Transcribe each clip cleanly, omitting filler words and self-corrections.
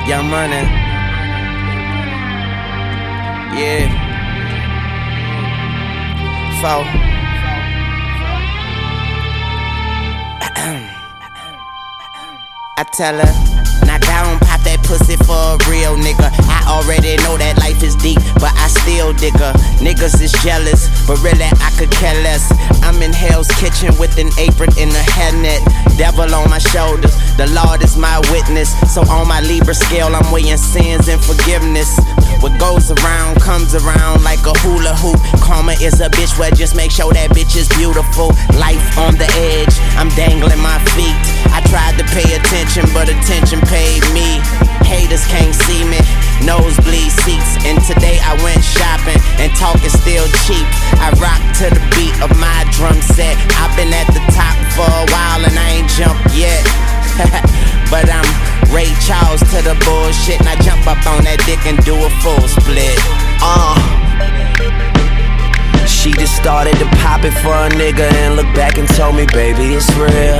Young Money. Yeah. Four. I tell her, knock down, pop that pussy for a real nigga. I already know that life is deep, but I still dig her. Niggas is jealous, but really I could care less. I'm in Hell's Kitchen with an apron in a hairnet. Devil on my shoulders, the Lord is my witness. So on my Libra scale, I'm weighing sins and forgiveness. What goes around comes around like a hula hoop. Karma is a bitch, well just make sure that bitch is beautiful. Life on the edge, I'm dangling my feet. I tried to pay attention, but attention paid me. Haters can't see me, nosebleed seats. And today I went shopping, and talk is still cheap. I rock to the beat of my drum set. I've been at the top for a while and I ain't jumped yet. But I'm Ray Charles to the bullshit, and I jump up on that dick and do a full split. She just started to pop it for a nigga and looked back and told me, baby, it's real.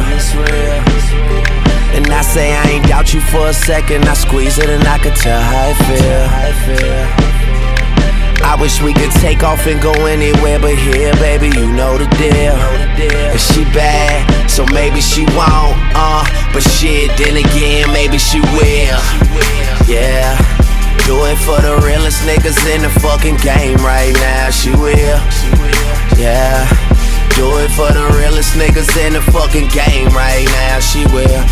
And I say I ain't doubt you for a second. I squeeze it and I could tell how it feel. I wish we could take off and go anywhere, but here, baby, you know the deal. And she bad, so maybe she won't, but shit, then again, maybe she will. Yeah, do it for the realest niggas in the fucking game right now. She will. Yeah, do it for the realest niggas in the fucking game right now. She will.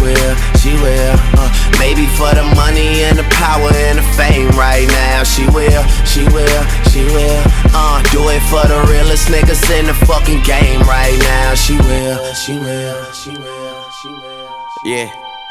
Maybe for the money and the power and the fame right now. She will. Do it for the realest niggas in the fucking game right now. She will. Yeah.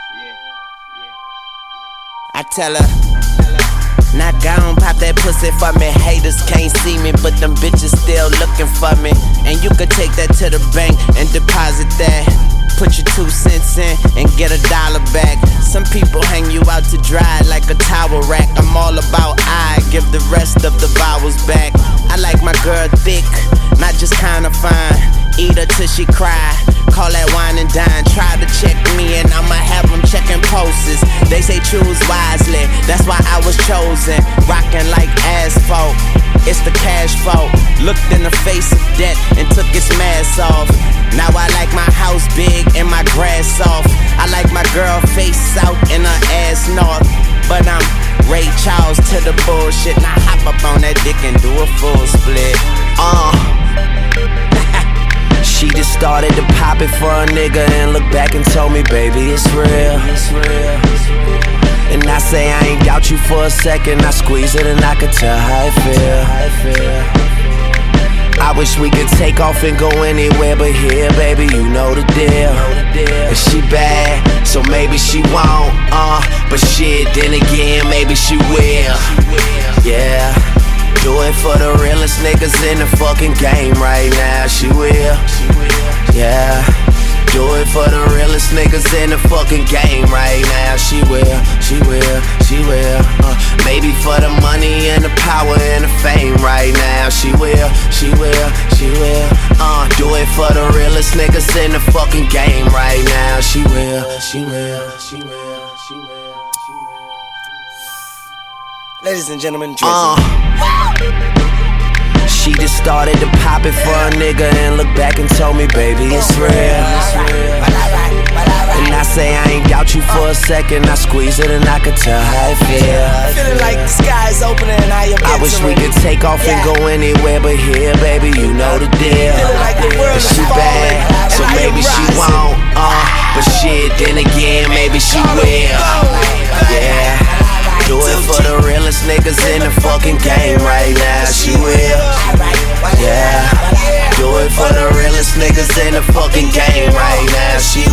I tell her, knock down, pop that pussy for me. Haters can't see me, but them bitches still looking for me. And you could take that to the bank and deposit that. Put your 2 cents in and get $1 back. Some people hang you out to dry like a towel rack. I'm all about I give the rest of the vowels back. I like my girl thick, not just kinda fine. Eat her till she cry, call that wine and dine. Try to check me and I'ma have them checking pulses. They say choose wisely, that's why I was chosen. Rockin' like asphalt, it's the cash fault. Looked in the face of death and took its mask off. Now I like my house big and my grass soft. I like my girl face south and her ass north. But I'm Ray Charles to the bullshit. Now hop up on that dick and do a full split. She just started to pop it for a nigga and looked back and told me, baby, it's real. And I say I ain't doubt you for a second. I squeeze it and I could tell how it feel. I wish we could take off and go anywhere, but here, baby, you know the deal. And she bad, so maybe she won't, but shit, then again, maybe she will. Yeah, do it for the realest niggas in the fucking game right now. She will. Yeah, do it for the realest niggas in the fucking game right now. She will. Maybe for the money and the power and the fame right now. She will. Do it for the realest niggas in the fucking game right now. She will. Ladies and gentlemen, She just started to pop it for a nigga and looked back and told me, baby, it's real. And I say I ain't doubt you for a second. I squeeze it and I could tell how it feel. Feeling like the sky's opening and I am entering. I wish we could take off and go anywhere, but here, baby, you know the deal. And she bad, so maybe she won't, but shit, then again, maybe she will. Yeah, do it for the realest niggas in the fucking game right now. She will. Yeah, do it for the realest niggas in the fucking game right now. She